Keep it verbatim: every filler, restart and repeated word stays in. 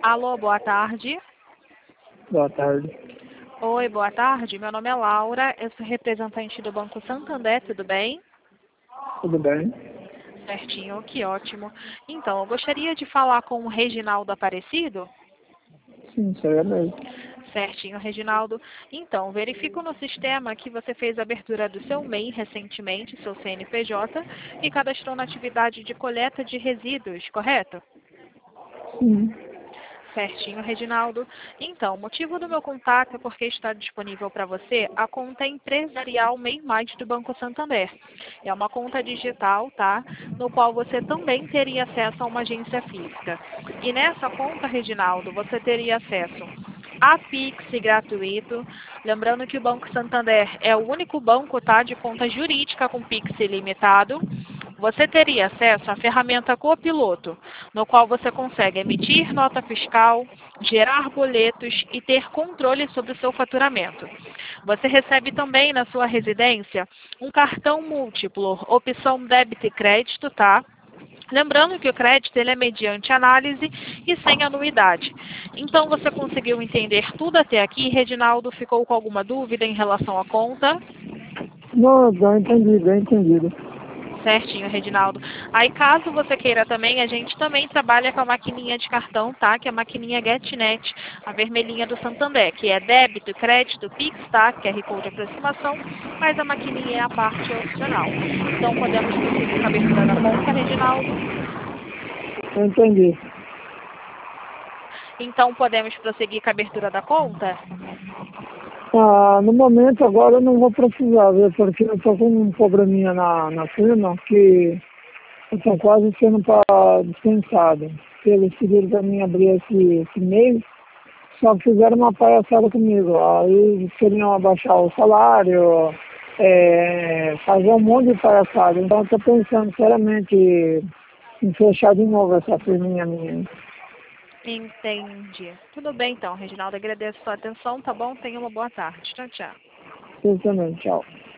Alô, boa tarde. Boa tarde. Oi, boa tarde. Meu nome é Laura, eu sou representante do Banco Santander, tudo bem? Tudo bem? Certinho, que ótimo. Então, eu gostaria de falar com o Reginaldo Aparecido? Sim, sou eu mesmo. Certinho, Reginaldo. Então, verifico no sistema que você fez a abertura do seu M E I recentemente, seu C N P J, e cadastrou na atividade de coleta de resíduos, correto? Sim. Certinho, Reginaldo. Então, o motivo do meu contato é porque está disponível para você a conta empresarial M E I Mais do Banco Santander. É uma conta digital, tá? No qual você também teria acesso a uma agência física. E nessa conta, Reginaldo, você teria acesso a Pix gratuito. Lembrando que o Banco Santander é o único banco, tá, de conta jurídica com Pix ilimitado. Você teria acesso à ferramenta Copiloto, no qual você consegue emitir nota fiscal, gerar boletos e ter controle sobre o seu faturamento. Você recebe também na sua residência um cartão múltiplo, opção débito e crédito, tá? Lembrando que o crédito ele é mediante análise e sem anuidade. Então, você conseguiu entender tudo até aqui? Reginaldo, ficou com alguma dúvida em relação à conta? Não, bem entendido, bem entendido. Certinho, Reginaldo. Aí, caso você queira também, a gente também trabalha com a maquininha de cartão, tá? Que é a maquininha GetNet, a vermelhinha do Santander, que é débito, crédito, Pix, tá? Q R Code de aproximação, mas a maquininha é a parte opcional. Então, podemos prosseguir com a abertura da conta, Reginaldo? Eu entendi. Então, podemos prosseguir com a abertura da conta? Ah, no momento agora eu não vou precisar, viu? Porque eu estou com um probleminha na, na firma que eu estou quase sendo pra, dispensado. Eles pediram para mim abrir esse, esse mês, só que fizeram uma palhaçada comigo. Aí eles queriam abaixar o salário, é, fazer um monte de palhaçada. Então eu estou pensando seriamente em fechar de novo essa firminha minha. Entendi. Tudo bem, então, Reginaldo. Agradeço a sua atenção, tá bom? Tenha uma boa tarde. Tchau, tchau. Você também, tchau.